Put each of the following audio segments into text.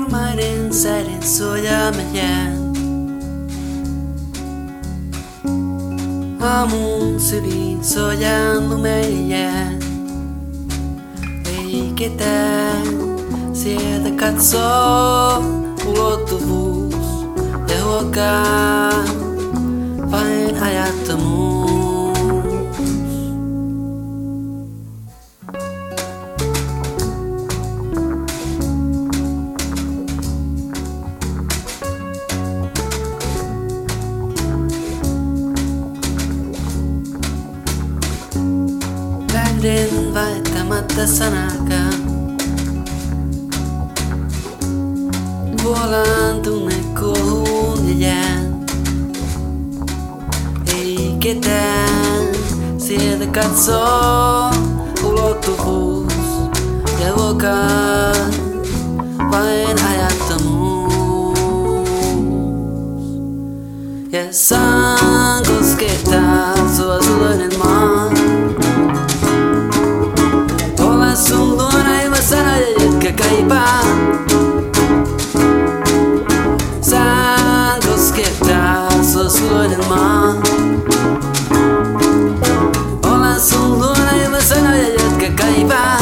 Harmaiden säiden suojaamme jään. Aamun syliin suojaan lumeen jään. Ei ketään sieltä katsoo ulottuvuus ja huokaa vain ajattomuus. Lähden väittämättä sanakaan. Vuolaan tunnekuohuun ja jään. Ei ketään sieltä katsoo ulottuvuus ja huokaa vain ajattomuus. Ja saan koskettaa sua suloinen maa. Olla sun luona ilman sanoja, jotka kaipaa. Saan koskettaa sua suloinen maa. Olla sun luona ilman sanoja, jotka kaipaa.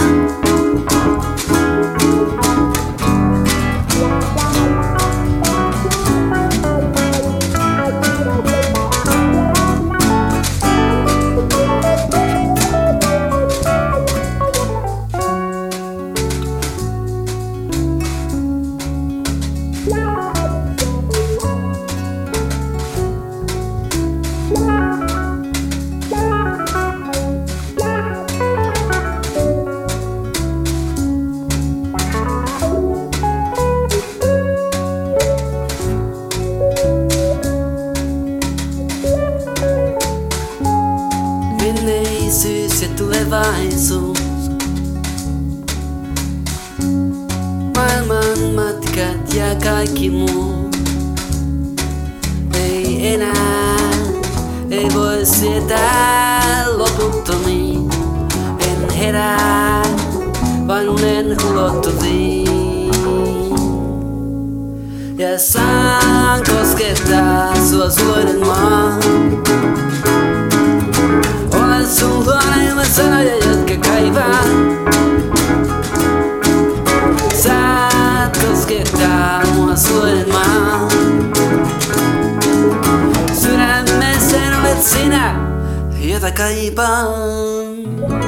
Menneisyys ja tulevaisuus. Maailman matkat ja kaikki muu. Ei enää, ei voi sietää loputtomiin. En herää, vain unen ulottuviin. Ja saan koskettaa sua suloinen maa. Olen sun luona ilman sanoja, jotka kaipaa. Saat koskettaa mua suloinen maa. Sydämessäni olet sinä, jota kaipaan.